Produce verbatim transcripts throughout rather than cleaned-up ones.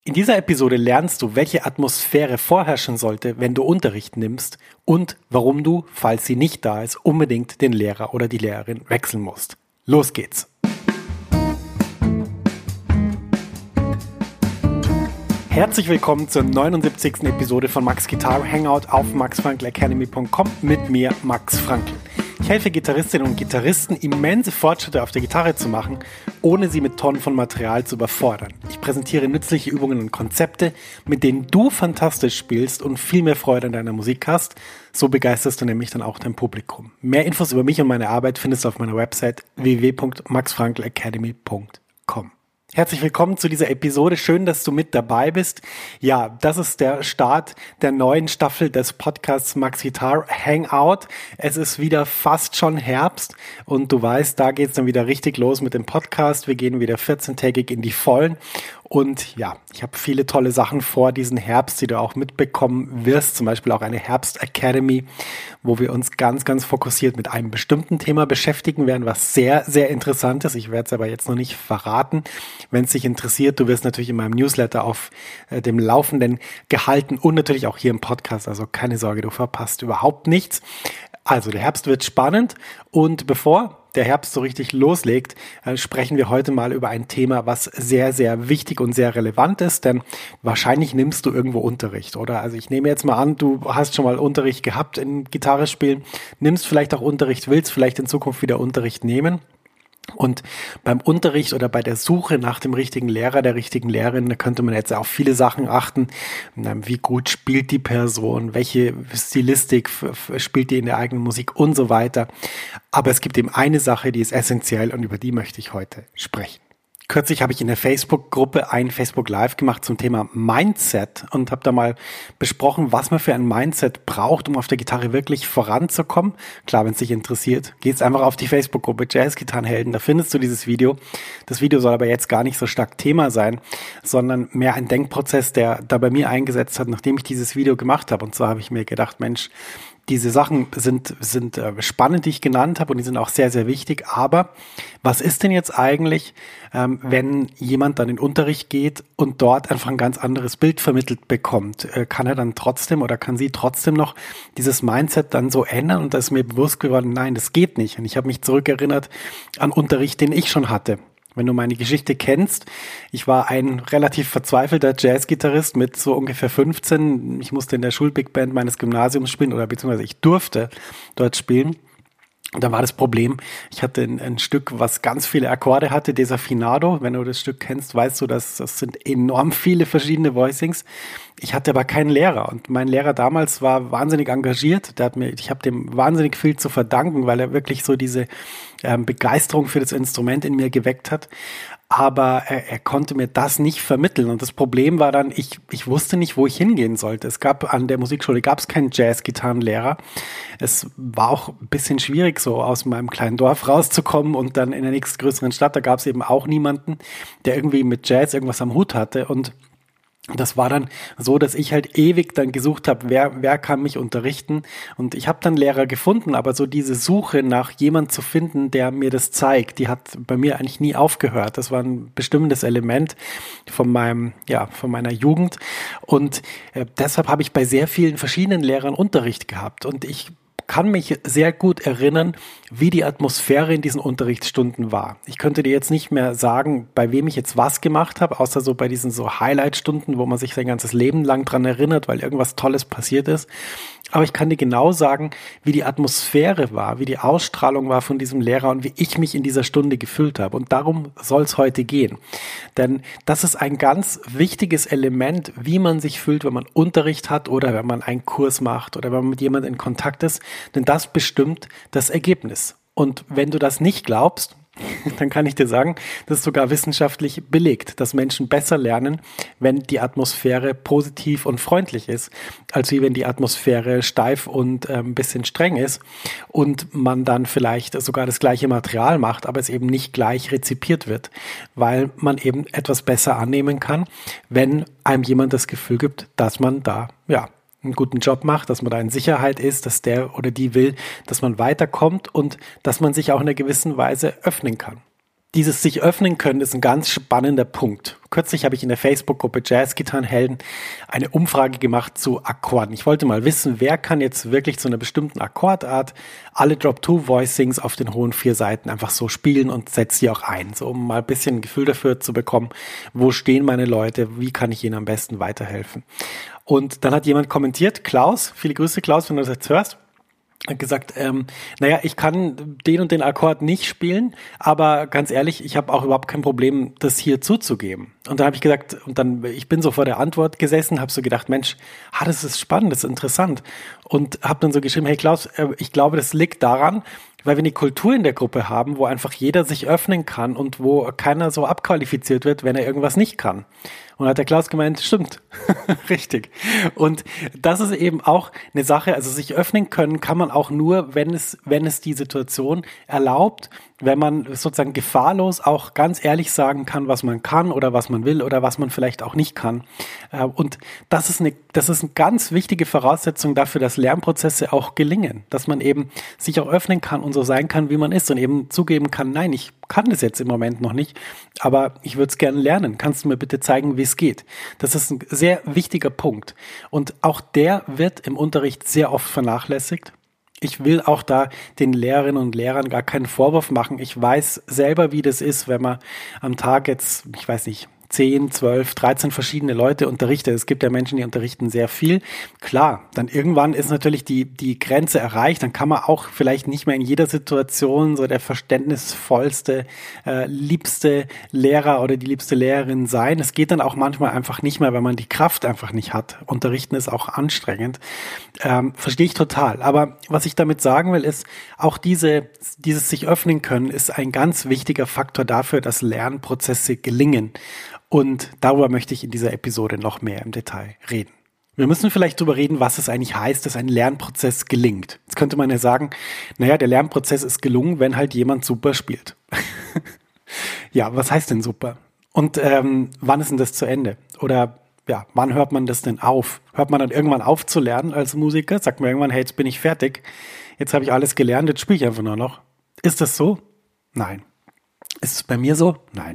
In dieser Episode lernst du, welche Atmosphäre vorherrschen sollte, wenn du Unterricht nimmst und warum du, falls sie nicht da ist, unbedingt den Lehrer oder die Lehrerin wechseln musst. Los geht's! Herzlich willkommen zur neunundsiebzigsten Episode von Max Guitar Hangout auf max frankl academy punkt com mit mir, Max Frankl. Ich helfe Gitarristinnen und Gitarristen, immense Fortschritte auf der Gitarre zu machen, ohne sie mit Tonnen von Material zu überfordern. Ich präsentiere nützliche Übungen und Konzepte, mit denen du fantastisch spielst und viel mehr Freude an deiner Musik hast. So begeisterst du nämlich dann auch dein Publikum. Mehr Infos über mich und meine Arbeit findest du auf meiner Website w w w punkt max frankl academy punkt com. Herzlich willkommen zu dieser Episode. Schön, dass du mit dabei bist. Ja, das ist der Start der neuen Staffel des Podcasts Max Guitar Hangout. Es ist wieder fast schon Herbst und du weißt, da geht's dann wieder richtig los mit dem Podcast. Wir gehen wieder vierzehntägig in die Vollen. Und ja, ich habe viele tolle Sachen vor diesen Herbst, die du auch mitbekommen wirst. Zum Beispiel auch eine Herbst Academy, wo wir uns ganz, ganz fokussiert mit einem bestimmten Thema beschäftigen werden, was sehr, sehr interessant ist. Ich werde es aber jetzt noch nicht verraten. Wenn es dich interessiert, du wirst natürlich in meinem Newsletter auf äh, dem Laufenden gehalten und natürlich auch hier im Podcast. Also keine Sorge, du verpasst überhaupt nichts. Also der Herbst wird spannend und bevor der Herbst so richtig loslegt, äh, sprechen wir heute mal über ein Thema, was sehr, sehr wichtig und sehr relevant ist, denn wahrscheinlich nimmst du irgendwo Unterricht, oder? Also ich nehme jetzt mal an, du hast schon mal Unterricht gehabt in Gitarre spielen, nimmst vielleicht auch Unterricht, willst vielleicht in Zukunft wieder Unterricht nehmen. Und beim Unterricht oder bei der Suche nach dem richtigen Lehrer, der richtigen Lehrerin, da könnte man jetzt auf viele Sachen achten. Wie gut spielt die Person, welche Stilistik f- f- spielt die in der eigenen Musik und so weiter. Aber es gibt eben eine Sache, die ist essentiell und über die möchte ich heute sprechen. Kürzlich habe ich in der Facebook-Gruppe ein Facebook Live gemacht zum Thema Mindset und habe da mal besprochen, was man für ein Mindset braucht, um auf der Gitarre wirklich voranzukommen. Klar, wenn es dich interessiert, geht's einfach auf die Facebook-Gruppe Jazz-Gitarrenhelden, da findest du dieses Video. Das Video soll aber jetzt gar nicht so stark Thema sein, sondern mehr ein Denkprozess, der da bei mir eingesetzt hat, nachdem ich dieses Video gemacht habe. Und zwar habe ich mir gedacht, Mensch, diese Sachen sind sind äh, spannend, die ich genannt habe und die sind auch sehr, sehr wichtig. Aber was ist denn jetzt eigentlich, ähm, wenn jemand dann in den Unterricht geht und dort einfach ein ganz anderes Bild vermittelt bekommt? Äh, kann er dann trotzdem oder kann sie trotzdem noch dieses Mindset dann so ändern? Und da ist mir bewusst geworden, nein, das geht nicht. Und ich habe mich zurückerinnert an Unterricht, den ich schon hatte. Wenn du meine Geschichte kennst, ich war ein relativ verzweifelter Jazzgitarrist mit so ungefähr fünfzehn. Ich musste in der Schulbigband meines Gymnasiums spielen oder beziehungsweise ich durfte dort spielen. Und da war das Problem, ich hatte ein, ein Stück, was ganz viele Akkorde hatte, Desafinado. Wenn du das Stück kennst, weißt du, dass das sind enorm viele verschiedene Voicings. Ich hatte aber keinen Lehrer und mein Lehrer damals war wahnsinnig engagiert. Der hat mir, ich habe dem wahnsinnig viel zu verdanken, weil er wirklich so diese ähm, Begeisterung für das Instrument in mir geweckt hat. Aber er, er konnte mir das nicht vermitteln. Und das Problem war dann, ich, ich wusste nicht, wo ich hingehen sollte. Es gab an der Musikschule gab es keinen Jazz-Gitarrenlehrer. Es war auch ein bisschen schwierig, so aus meinem kleinen Dorf rauszukommen und dann in der nächstgrößeren Stadt, da gab es eben auch niemanden, der irgendwie mit Jazz irgendwas am Hut hatte. Und das war dann so, dass ich halt ewig dann gesucht habe, wer wer kann mich unterrichten, und ich habe dann Lehrer gefunden, aber so diese Suche nach jemand zu finden, der mir das zeigt, die hat bei mir eigentlich nie aufgehört. Das war ein bestimmendes Element von meinem ja von meiner Jugend, und äh, deshalb habe ich bei sehr vielen verschiedenen Lehrern Unterricht gehabt, und ich kann mich sehr gut erinnern, wie die Atmosphäre in diesen Unterrichtsstunden war. Ich könnte dir jetzt nicht mehr sagen, bei wem ich jetzt was gemacht habe, außer so bei diesen so Highlight-Stunden, wo man sich sein ganzes Leben lang dran erinnert, weil irgendwas Tolles passiert ist. Aber ich kann dir genau sagen, wie die Atmosphäre war, wie die Ausstrahlung war von diesem Lehrer und wie ich mich in dieser Stunde gefühlt habe. Und darum soll es heute gehen. Denn das ist ein ganz wichtiges Element, wie man sich fühlt, wenn man Unterricht hat oder wenn man einen Kurs macht oder wenn man mit jemandem in Kontakt ist. Denn das bestimmt das Ergebnis. Und wenn du das nicht glaubst, dann kann ich dir sagen, das ist sogar wissenschaftlich belegt, dass Menschen besser lernen, wenn die Atmosphäre positiv und freundlich ist, als wie wenn die Atmosphäre steif und äh, ein bisschen streng ist und man dann vielleicht sogar das gleiche Material macht, aber es eben nicht gleich rezipiert wird, weil man eben etwas besser annehmen kann, wenn einem jemand das Gefühl gibt, dass man da, ja, einen guten Job macht, dass man da in Sicherheit ist, dass der oder die will, dass man weiterkommt und dass man sich auch in einer gewissen Weise öffnen kann. Dieses sich öffnen können ist ein ganz spannender Punkt. Kürzlich habe ich in der Facebook-Gruppe Jazzgitarrenhelden eine Umfrage gemacht zu Akkorden. Ich wollte mal wissen, wer kann jetzt wirklich zu einer bestimmten Akkordart alle Drop-Two-Voicings auf den hohen vier Seiten einfach so spielen und setzt sie auch ein, so um mal ein bisschen ein Gefühl dafür zu bekommen, wo stehen meine Leute, wie kann ich ihnen am besten weiterhelfen. Und dann hat jemand kommentiert, Klaus, viele Grüße Klaus, wenn du das jetzt hörst, hat gesagt, ähm, naja, ich kann den und den Akkord nicht spielen, aber ganz ehrlich, ich habe auch überhaupt kein Problem, das hier zuzugeben. Und dann habe ich gesagt, und dann, ich bin so vor der Antwort gesessen, habe so gedacht, Mensch, ah, das ist spannend, das ist interessant. Und habe dann so geschrieben, hey Klaus, äh, ich glaube, das liegt daran, weil wir eine Kultur in der Gruppe haben, wo einfach jeder sich öffnen kann und wo keiner so abqualifiziert wird, wenn er irgendwas nicht kann. Und hat der Klaus gemeint, stimmt, richtig. Und das ist eben auch eine Sache, also sich öffnen können kann man auch nur, wenn es, wenn es die Situation erlaubt, wenn man sozusagen gefahrlos auch ganz ehrlich sagen kann, was man kann oder was man will oder was man vielleicht auch nicht kann. Und das ist eine, das ist eine ganz wichtige Voraussetzung dafür, dass Lernprozesse auch gelingen, dass man eben sich auch öffnen kann und so sein kann, wie man ist und eben zugeben kann, nein, ich kann das jetzt im Moment noch nicht, aber ich würde es gerne lernen. Kannst du mir bitte zeigen, wie es geht? Das ist ein sehr wichtiger Punkt. Und auch der wird im Unterricht sehr oft vernachlässigt. Ich will auch da den Lehrerinnen und Lehrern gar keinen Vorwurf machen. Ich weiß selber, wie das ist, wenn man am Tag jetzt, ich weiß nicht, zehn, zwölf, dreizehn verschiedene Leute unterrichtet. Es gibt ja Menschen, die unterrichten sehr viel. Klar, dann irgendwann ist natürlich die, die Grenze erreicht. Dann kann man auch vielleicht nicht mehr in jeder Situation so der verständnisvollste, äh, liebste Lehrer oder die liebste Lehrerin sein. Es geht dann auch manchmal einfach nicht mehr, weil man die Kraft einfach nicht hat. Unterrichten ist auch anstrengend. Ähm, verstehe ich total. Aber was ich damit sagen will, ist, auch diese, dieses sich öffnen können, ist ein ganz wichtiger Faktor dafür, dass Lernprozesse gelingen. Und darüber möchte ich in dieser Episode noch mehr im Detail reden. Wir müssen vielleicht darüber reden, was es eigentlich heißt, dass ein Lernprozess gelingt. Jetzt könnte man ja sagen, naja, der Lernprozess ist gelungen, wenn halt jemand super spielt. Ja, was heißt denn super? Und ähm, wann ist denn das zu Ende? Oder ja, wann hört man das denn auf? Hört man dann irgendwann auf zu lernen als Musiker? Sagt man irgendwann, hey, jetzt bin ich fertig, jetzt habe ich alles gelernt, jetzt spiele ich einfach nur noch. Ist das so? Nein. Ist es bei mir so? Nein.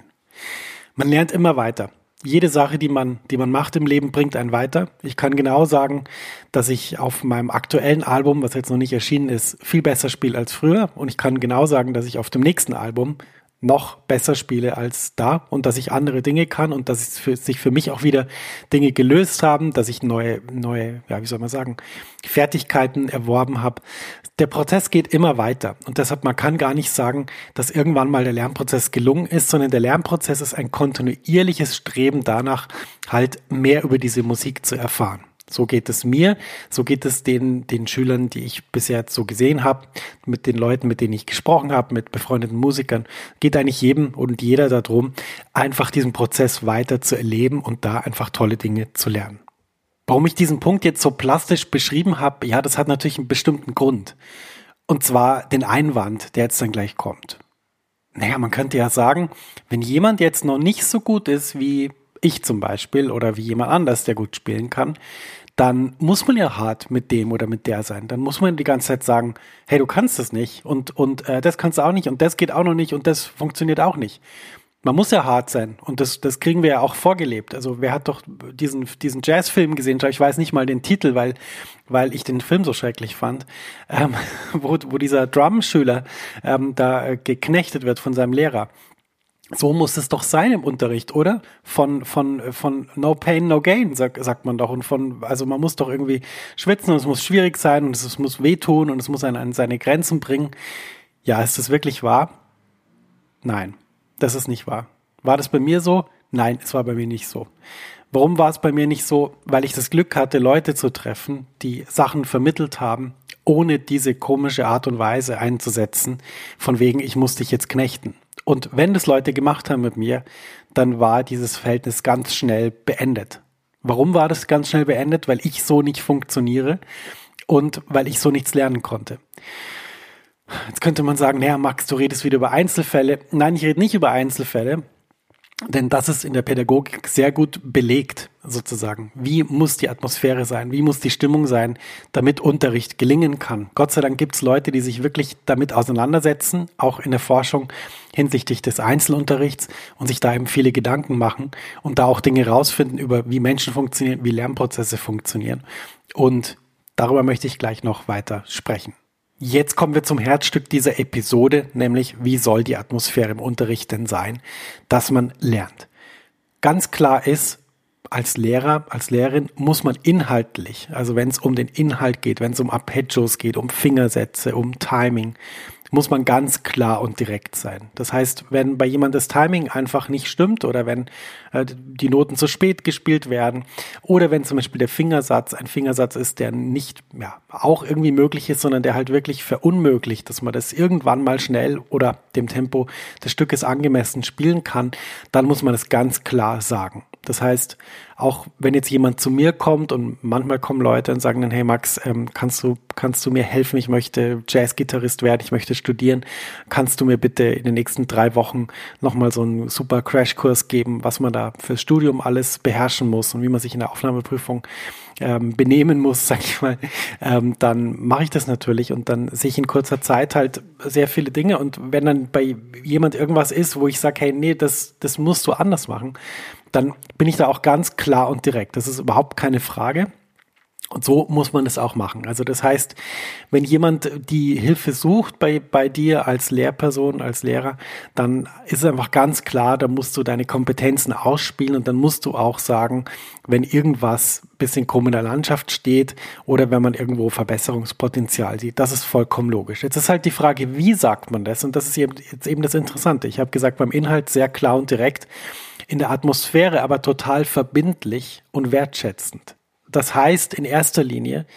Man lernt immer weiter. Jede Sache, die man, die man macht im Leben, bringt einen weiter. Ich kann genau sagen, dass ich auf meinem aktuellen Album, was jetzt noch nicht erschienen ist, viel besser spiele als früher. Und ich kann genau sagen, dass ich auf dem nächsten Album noch besser spiele als da und dass ich andere Dinge kann und dass es für, sich für mich auch wieder Dinge gelöst haben, dass ich neue, neue, ja, wie soll man sagen, Fertigkeiten erworben habe. Der Prozess geht immer weiter und deshalb, man kann gar nicht sagen, dass irgendwann mal der Lernprozess gelungen ist, sondern der Lernprozess ist ein kontinuierliches Streben danach, halt mehr über diese Musik zu erfahren. So geht es mir, so geht es den, den Schülern, die ich bisher so gesehen habe, mit den Leuten, mit denen ich gesprochen habe, mit befreundeten Musikern, geht eigentlich jedem und jeder darum, einfach diesen Prozess weiter zu erleben und da einfach tolle Dinge zu lernen. Warum ich diesen Punkt jetzt so plastisch beschrieben habe, ja, das hat natürlich einen bestimmten Grund. Und zwar den Einwand, der jetzt dann gleich kommt. Naja, man könnte ja sagen, wenn jemand jetzt noch nicht so gut ist wie ich zum Beispiel oder wie jemand anders, der gut spielen kann, dann muss man ja hart mit dem oder mit der sein. Dann muss man die ganze Zeit sagen, hey, du kannst das nicht und, und äh, das kannst du auch nicht und das geht auch noch nicht und das funktioniert auch nicht. Man muss ja hart sein und das, das kriegen wir ja auch vorgelebt. Also wer hat doch diesen, diesen Jazzfilm gesehen? Ich weiß nicht mal den Titel, weil, weil ich den Film so schrecklich fand, ähm, wo, wo dieser Drumschüler ähm, da äh, geknechtet wird von seinem Lehrer. So muss es doch sein im Unterricht, oder? Von, von, von no pain, no gain, sag, sagt man doch. Und von, also man muss doch irgendwie schwitzen und es muss schwierig sein und es, es muss wehtun und es muss einen an seine Grenzen bringen. Ja, ist das wirklich wahr? Nein, das ist nicht wahr. War das bei mir so? Nein, es war bei mir nicht so. Warum war es bei mir nicht so? Weil ich das Glück hatte, Leute zu treffen, die Sachen vermittelt haben, ohne diese komische Art und Weise einzusetzen, von wegen, ich muss dich jetzt knechten. Und wenn das Leute gemacht haben mit mir, dann war dieses Verhältnis ganz schnell beendet. Warum war das ganz schnell beendet? Weil ich so nicht funktioniere und weil ich so nichts lernen konnte. Jetzt könnte man sagen, naja, Max, du redest wieder über Einzelfälle. Nein, ich rede nicht über Einzelfälle. Denn das ist in der Pädagogik sehr gut belegt, sozusagen. Wie muss die Atmosphäre sein? Wie muss die Stimmung sein, damit Unterricht gelingen kann? Gott sei Dank gibt es Leute, die sich wirklich damit auseinandersetzen, auch in der Forschung hinsichtlich des Einzelunterrichts und sich da eben viele Gedanken machen und da auch Dinge rausfinden über, wie Menschen funktionieren, wie Lernprozesse funktionieren. Und darüber möchte ich gleich noch weiter sprechen. Jetzt kommen wir zum Herzstück dieser Episode, nämlich wie soll die Atmosphäre im Unterricht denn sein, dass man lernt. Ganz klar ist, als Lehrer, als Lehrerin muss man inhaltlich, also wenn es um den Inhalt geht, wenn es um Arpeggios geht, um Fingersätze, um Timing, muss man ganz klar und direkt sein. Das heißt, wenn bei jemandem das Timing einfach nicht stimmt oder wenn äh, die Noten zu spät gespielt werden oder wenn zum Beispiel der Fingersatz ein Fingersatz ist, der nicht ja, auch irgendwie möglich ist, sondern der halt wirklich verunmöglicht, dass man das irgendwann mal schnell oder dem Tempo des Stückes angemessen spielen kann, dann muss man es ganz klar sagen. Das heißt, auch wenn jetzt jemand zu mir kommt und manchmal kommen Leute und sagen dann, hey Max, ähm, kannst du, kannst du mir helfen? Ich möchte Jazzgitarrist werden, ich möchte studieren. Kannst du mir bitte in den nächsten drei Wochen nochmal so einen super Crashkurs geben, was man da fürs Studium alles beherrschen muss und wie man sich in der Aufnahmeprüfung ähm, benehmen muss, sag ich mal, ähm, dann mache ich das natürlich und dann sehe ich in kurzer Zeit halt sehr viele Dinge und wenn dann bei jemand irgendwas ist, wo ich sage, hey, nee, das, das musst du anders machen, dann bin ich da auch ganz klar und direkt. Das ist überhaupt keine Frage. Und so muss man es auch machen. Also das heißt, wenn jemand die Hilfe sucht bei, bei dir als Lehrperson, als Lehrer, dann ist es einfach ganz klar, da musst du deine Kompetenzen ausspielen und dann musst du auch sagen, wenn irgendwas ein bisschen krumm in der Landschaft steht oder wenn man irgendwo Verbesserungspotenzial sieht. Das ist vollkommen logisch. Jetzt ist halt die Frage, wie sagt man das? Und das ist eben, jetzt eben das Interessante. Ich habe gesagt, beim Inhalt sehr klar und direkt, in der Atmosphäre aber total verbindlich und wertschätzend. Das heißt in erster Linie,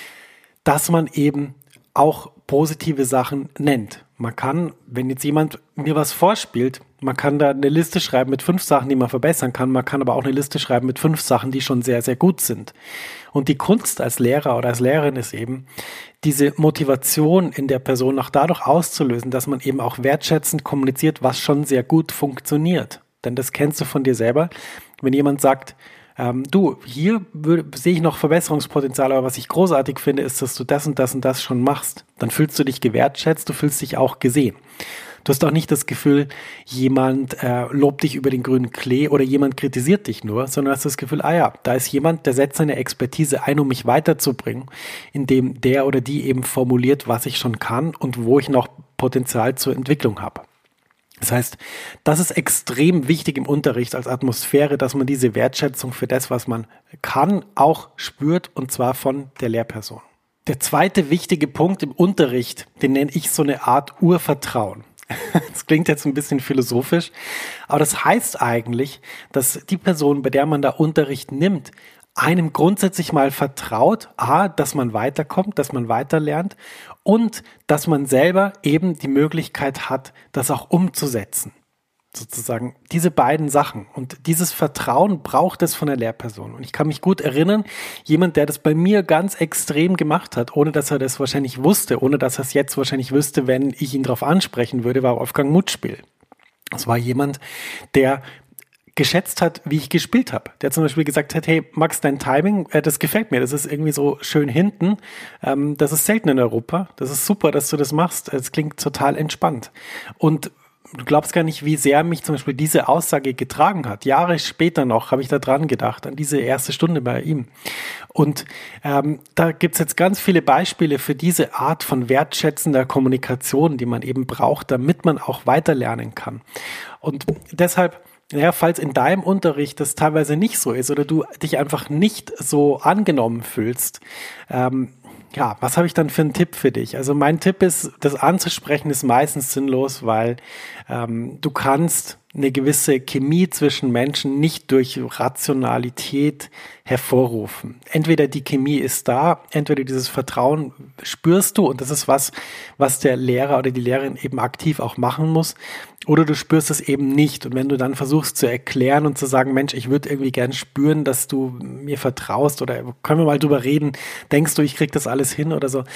dass man eben auch positive Sachen nennt. Man kann, wenn jetzt jemand mir was vorspielt, man kann da eine Liste schreiben mit fünf Sachen, die man verbessern kann. Man kann aber auch eine Liste schreiben mit fünf Sachen, die schon sehr, sehr gut sind. Und die Kunst als Lehrer oder als Lehrerin ist eben, diese Motivation in der Person auch dadurch auszulösen, dass man eben auch wertschätzend kommuniziert, was schon sehr gut funktioniert. Denn das kennst du von dir selber. Wenn jemand sagt, ähm, du, hier würde, sehe ich noch Verbesserungspotenzial, aber was ich großartig finde, ist, dass du das und das und das schon machst. Dann fühlst du dich gewertschätzt, du fühlst dich auch gesehen. Du hast auch nicht das Gefühl, jemand äh, lobt dich über den grünen Klee oder jemand kritisiert dich nur, sondern hast das Gefühl, ah ja, da ist jemand, der setzt seine Expertise ein, um mich weiterzubringen, indem der oder die eben formuliert, was ich schon kann und wo ich noch Potenzial zur Entwicklung habe. Das heißt, das ist extrem wichtig im Unterricht als Atmosphäre, dass man diese Wertschätzung für das, was man kann, auch spürt und zwar von der Lehrperson. Der zweite wichtige Punkt im Unterricht, den nenne ich so eine Art Urvertrauen. Das klingt jetzt ein bisschen philosophisch, aber das heißt eigentlich, dass die Person, bei der man da Unterricht nimmt, einem grundsätzlich mal vertraut, a, dass man weiterkommt, dass man weiterlernt und dass man selber eben die Möglichkeit hat, das auch umzusetzen. Sozusagen diese beiden Sachen. Und dieses Vertrauen braucht es von der Lehrperson. Und ich kann mich gut erinnern, jemand, der das bei mir ganz extrem gemacht hat, ohne dass er das wahrscheinlich wusste, ohne dass er es jetzt wahrscheinlich wüsste, wenn ich ihn darauf ansprechen würde, war Wolfgang Mutschpil. Das war jemand, der geschätzt hat, wie ich gespielt habe. Der zum Beispiel gesagt hat, hey Max, dein Timing, äh, das gefällt mir, das ist irgendwie so schön hinten, ähm, das ist selten in Europa, das ist super, dass du das machst, es klingt total entspannt. Und du glaubst gar nicht, wie sehr mich zum Beispiel diese Aussage getragen hat. Jahre später noch habe ich da dran gedacht, an diese erste Stunde bei ihm. Und ähm, da gibt's jetzt ganz viele Beispiele für diese Art von wertschätzender Kommunikation, die man eben braucht, damit man auch weiterlernen kann. Und deshalb, naja, falls in deinem Unterricht das teilweise nicht so ist oder du dich einfach nicht so angenommen fühlst, ähm, ja, was habe ich dann für einen Tipp für dich? Also mein Tipp ist, das anzusprechen ist meistens sinnlos, weil ähm, du kannst eine gewisse Chemie zwischen Menschen nicht durch Rationalität hervorrufen. Entweder die Chemie ist da, entweder dieses Vertrauen spürst du und das ist was, was der Lehrer oder die Lehrerin eben aktiv auch machen muss, oder du spürst es eben nicht. Und wenn du dann versuchst zu erklären und zu sagen, Mensch, ich würde irgendwie gern spüren, dass du mir vertraust oder können wir mal drüber reden, denkst du, ich krieg das alles hin oder so,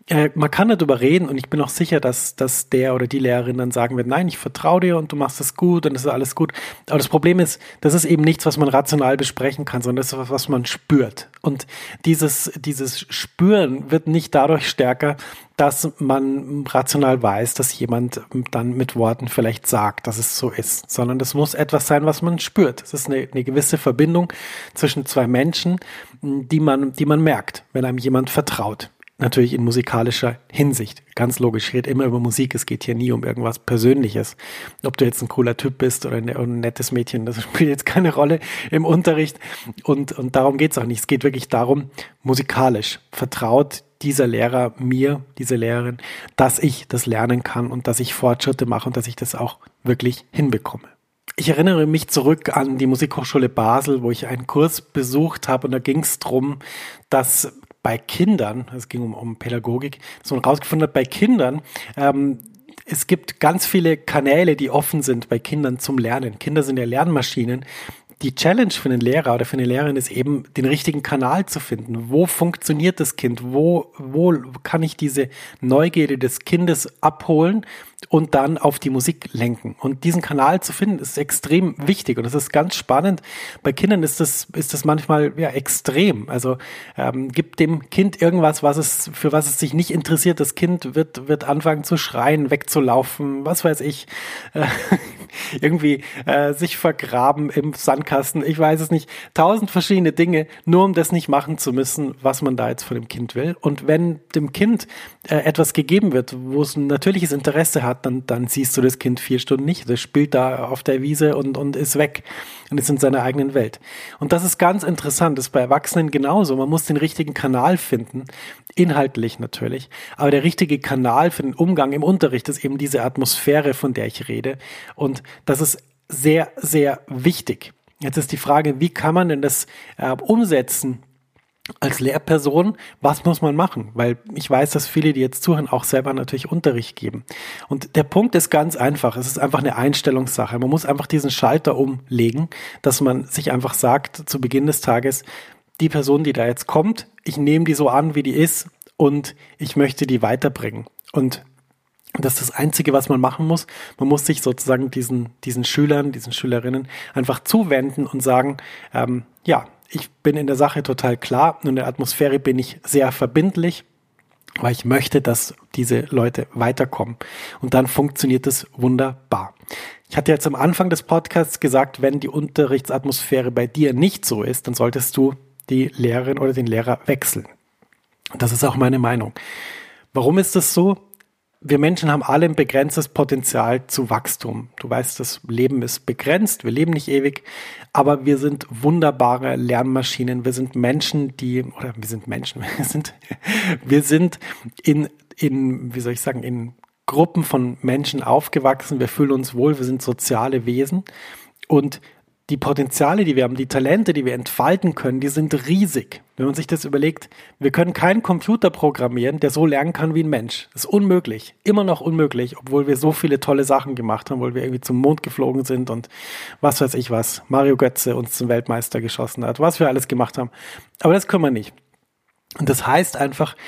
äh, man kann darüber reden und ich bin auch sicher, dass, dass der oder die Lehrerin dann sagen wird, nein, ich vertraue dir und du machst das gut und es ist alles gut. Aber das Problem ist, das ist eben nichts, was man rational besprechen kann, sondern das ist was, was man spürt. Und dieses, dieses Spüren wird nicht dadurch stärker, dass man rational weiß, dass jemand dann mit Worten vielleicht sagt, dass es so ist, sondern das muss etwas sein, was man spürt. Es ist eine, eine gewisse Verbindung zwischen zwei Menschen, die man, die man merkt, wenn einem jemand vertraut. Natürlich in musikalischer Hinsicht. Ganz logisch, ich rede immer über Musik, es geht hier nie um irgendwas Persönliches. Ob du jetzt ein cooler Typ bist oder ein, ein nettes Mädchen, das spielt jetzt keine Rolle im Unterricht. Und, und darum geht es auch nicht. Es geht wirklich darum, musikalisch vertraut dieser Lehrer mir, diese Lehrerin, dass ich das lernen kann und dass ich Fortschritte mache und dass ich das auch wirklich hinbekomme. Ich erinnere mich zurück an die Musikhochschule Basel, wo ich einen Kurs besucht habe und da ging es darum, dass bei Kindern, es ging um, um Pädagogik, dass man rausgefunden hat, bei Kindern, ähm, es gibt ganz viele Kanäle, die offen sind bei Kindern zum Lernen. Kinder sind ja Lernmaschinen. Die Challenge für einen Lehrer oder für eine Lehrerin ist eben, den richtigen Kanal zu finden. Wo funktioniert das Kind? Wo, wo kann ich diese Neugierde des Kindes abholen und dann auf die Musik lenken? Und diesen Kanal zu finden, ist extrem wichtig und das ist ganz spannend. Bei Kindern ist das, ist das manchmal ja extrem. Also ähm, gibt dem Kind irgendwas, was es, für was es sich nicht interessiert. Das Kind wird, wird anfangen zu schreien, wegzulaufen, was weiß ich, äh, irgendwie äh, sich vergraben im Sandkasten. Ich weiß es nicht. Tausend verschiedene Dinge, nur um das nicht machen zu müssen, was man da jetzt von dem Kind will. Und wenn dem Kind äh, etwas gegeben wird, wo es ein natürliches Interesse hat, dann, dann siehst du das Kind vier Stunden nicht. Das spielt da auf der Wiese und, und ist weg und ist in seiner eigenen Welt. Und das ist ganz interessant. Das ist bei Erwachsenen genauso. Man muss den richtigen Kanal finden, inhaltlich natürlich. Aber der richtige Kanal für den Umgang im Unterricht ist eben diese Atmosphäre, von der ich rede. Und das ist sehr, sehr wichtig. Jetzt ist die Frage, wie kann man denn das äh, umsetzen als Lehrperson? Was muss man machen? Weil ich weiß, dass viele, die jetzt zuhören, auch selber natürlich Unterricht geben. Und der Punkt ist ganz einfach. Es ist einfach eine Einstellungssache. Man muss einfach diesen Schalter umlegen, dass man sich einfach sagt, zu Beginn des Tages, die Person, die da jetzt kommt, ich nehme die so an, wie die ist und ich möchte die weiterbringen. Und das ist das Einzige, was man machen muss. Man muss sich sozusagen diesen, diesen Schülern, diesen Schülerinnen einfach zuwenden und sagen, ähm, ja, ich bin in der Sache total klar und in der Atmosphäre bin ich sehr verbindlich, weil ich möchte, dass diese Leute weiterkommen. Und dann funktioniert es wunderbar. Ich hatte jetzt am Anfang des Podcasts gesagt, wenn die Unterrichtsatmosphäre bei dir nicht so ist, dann solltest du die Lehrerin oder den Lehrer wechseln. Und das ist auch meine Meinung. Warum ist das so? Wir Menschen haben alle ein begrenztes Potenzial zu Wachstum. Du weißt, das Leben ist begrenzt, wir leben nicht ewig, aber wir sind wunderbare Lernmaschinen. Wir sind Menschen, die, oder wir sind Menschen, wir sind, wir sind in, in, wie soll ich sagen, in Gruppen von Menschen aufgewachsen. Wir fühlen uns wohl, wir sind soziale Wesen und die Potenziale, die wir haben, die Talente, die wir entfalten können, die sind riesig. Wenn man sich das überlegt, wir können keinen Computer programmieren, der so lernen kann wie ein Mensch. Das ist unmöglich. Immer noch unmöglich, obwohl wir so viele tolle Sachen gemacht haben, obwohl wir irgendwie zum Mond geflogen sind und was weiß ich was. Mario Götze uns zum Weltmeister geschossen hat, was wir alles gemacht haben. Aber das können wir nicht. Und das heißt einfach,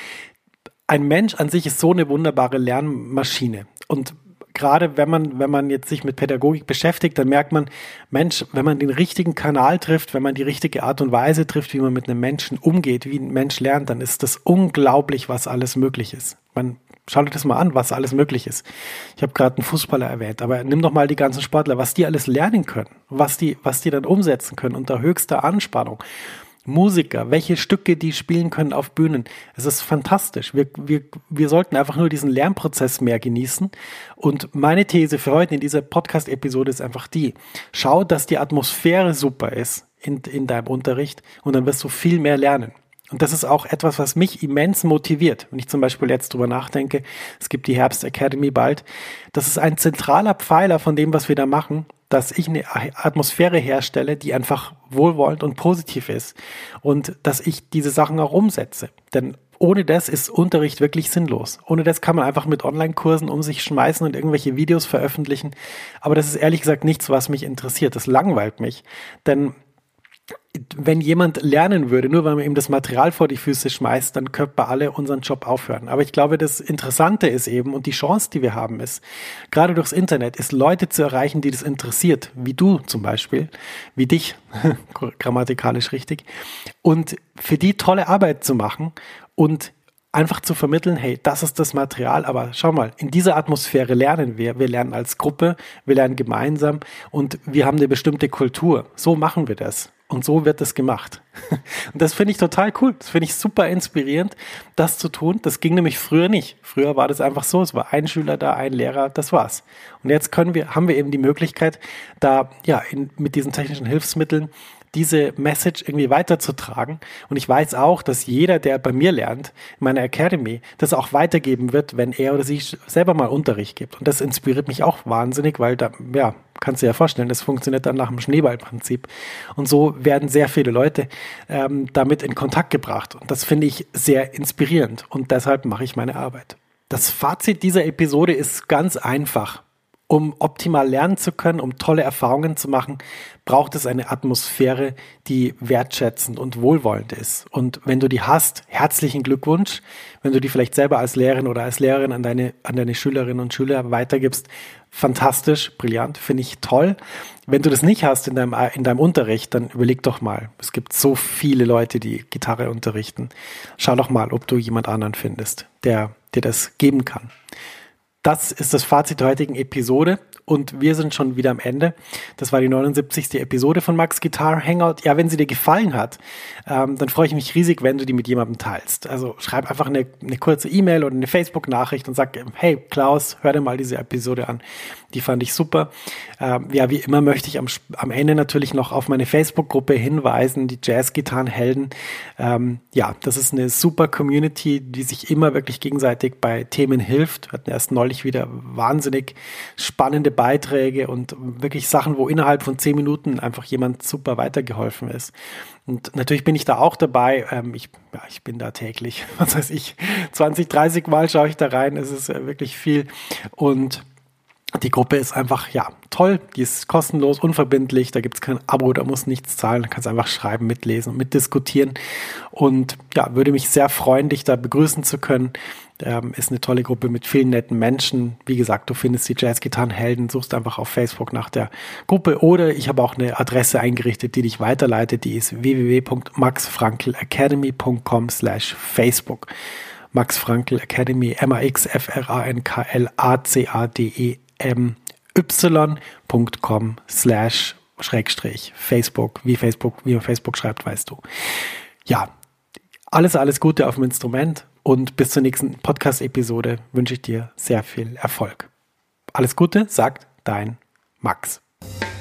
ein Mensch an sich ist so eine wunderbare Lernmaschine. Und gerade wenn man, wenn man jetzt sich mit Pädagogik beschäftigt, dann merkt man, Mensch, wenn man den richtigen Kanal trifft, wenn man die richtige Art und Weise trifft, wie man mit einem Menschen umgeht, wie ein Mensch lernt, dann ist das unglaublich, was alles möglich ist. Man schaut euch das mal an, was alles möglich ist. Ich habe gerade einen Fußballer erwähnt, aber nimm doch mal die ganzen Sportler, was die alles lernen können, was die, was die dann umsetzen können unter höchster Anspannung. Musiker, welche Stücke die spielen können auf Bühnen. Es ist fantastisch. Wir, wir, wir sollten einfach nur diesen Lernprozess mehr genießen. Und meine These für heute in dieser Podcast-Episode ist einfach die: Schau, dass die Atmosphäre super ist in, in deinem Unterricht und dann wirst du viel mehr lernen. Und das ist auch etwas, was mich immens motiviert. Wenn ich zum Beispiel jetzt drüber nachdenke, es gibt die Herbst Academy bald. Das ist ein zentraler Pfeiler von dem, was wir da machen, dass ich eine Atmosphäre herstelle, die einfach wohlwollend und positiv ist und dass ich diese Sachen auch umsetze. Denn ohne das ist Unterricht wirklich sinnlos. Ohne das kann man einfach mit Online-Kursen um sich schmeißen und irgendwelche Videos veröffentlichen. Aber das ist ehrlich gesagt nichts, was mich interessiert. Das langweilt mich. Denn wenn jemand lernen würde, nur weil man ihm das Material vor die Füße schmeißt, dann könnten wir alle unseren Job aufhören. Aber ich glaube, das Interessante ist eben und die Chance, die wir haben, ist, gerade durchs Internet, ist Leute zu erreichen, die das interessiert, wie du zum Beispiel, wie dich, grammatikalisch richtig, und für die tolle Arbeit zu machen und einfach zu vermitteln, hey, das ist das Material, aber schau mal, in dieser Atmosphäre lernen wir. Wir lernen als Gruppe, wir lernen gemeinsam und wir haben eine bestimmte Kultur. So machen wir das. Und so wird das gemacht. Und das finde ich total cool. Das finde ich super inspirierend, das zu tun. Das ging nämlich früher nicht. Früher war das einfach so. Es war ein Schüler da, ein Lehrer, das war's. Und jetzt können wir, haben wir eben die Möglichkeit, da, ja, in, mit diesen technischen Hilfsmitteln diese Message irgendwie weiterzutragen. Und ich weiß auch, dass jeder, der bei mir lernt, in meiner Academy, das auch weitergeben wird, wenn er oder sie selber mal Unterricht gibt. Und das inspiriert mich auch wahnsinnig, weil da, ja, kannst du dir ja vorstellen, das funktioniert dann nach dem Schneeballprinzip. Und so werden sehr viele Leute ähm, damit in Kontakt gebracht. Und das finde ich sehr inspirierend. Und deshalb mache ich meine Arbeit. Das Fazit dieser Episode ist ganz einfach. Um optimal lernen zu können, um tolle Erfahrungen zu machen, braucht es eine Atmosphäre, die wertschätzend und wohlwollend ist. Und wenn du die hast, herzlichen Glückwunsch. Wenn du die vielleicht selber als Lehrerin oder als Lehrerin an deine, an deine Schülerinnen und Schüler weitergibst, fantastisch, brillant, finde ich toll. Wenn du das nicht hast in deinem, in deinem Unterricht, dann überleg doch mal. Es gibt so viele Leute, die Gitarre unterrichten. Schau doch mal, ob du jemand anderen findest, der dir das geben kann. Das ist das Fazit der heutigen Episode und wir sind schon wieder am Ende. Das war die neunundsiebzigste Episode von Max Guitar Hangout. Ja, wenn sie dir gefallen hat, ähm, dann freue ich mich riesig, wenn du die mit jemandem teilst. Also schreib einfach eine, eine kurze E-Mail oder eine Facebook-Nachricht und sag, hey Klaus, hör dir mal diese Episode an. Die fand ich super. Ähm, ja, wie immer möchte ich am, am Ende natürlich noch auf meine Facebook-Gruppe hinweisen, die Jazz-Gitarrenhelden. Ähm, ja, das ist eine super Community, die sich immer wirklich gegenseitig bei Themen hilft. Wir hatten erst neulich wieder wahnsinnig spannende Beiträge und wirklich Sachen, wo innerhalb von zehn Minuten einfach jemand super weitergeholfen ist. Und natürlich bin ich da auch dabei. Ähm, ich, ja, ich bin da täglich, was weiß ich, zwanzig, dreißig Mal schaue ich da rein. Es ist äh, wirklich viel. Und die Gruppe ist einfach, ja, toll. Die ist kostenlos, unverbindlich. Da gibt es kein Abo, da muss nichts zahlen. Da kannst du einfach schreiben, mitlesen und mitdiskutieren. Und ja, würde mich sehr freuen, dich da begrüßen zu können. Ähm, ist eine tolle Gruppe mit vielen netten Menschen. Wie gesagt, du findest die Jazz-Gitarrenhelden, suchst einfach auf Facebook nach der Gruppe. Oder ich habe auch eine Adresse eingerichtet, die dich weiterleitet. Die ist w w w punkt max frankl academy punkt com slash Facebook. Max Frankl Academy, M A X F R A N K L A C A D E M Y punkt com slash Schrägstrich Facebook, wie Facebook, wie man Facebook schreibt, weißt du. Ja, alles, alles Gute auf dem Instrument und bis zur nächsten Podcast-Episode wünsche ich dir sehr viel Erfolg. Alles Gute, sagt dein Max.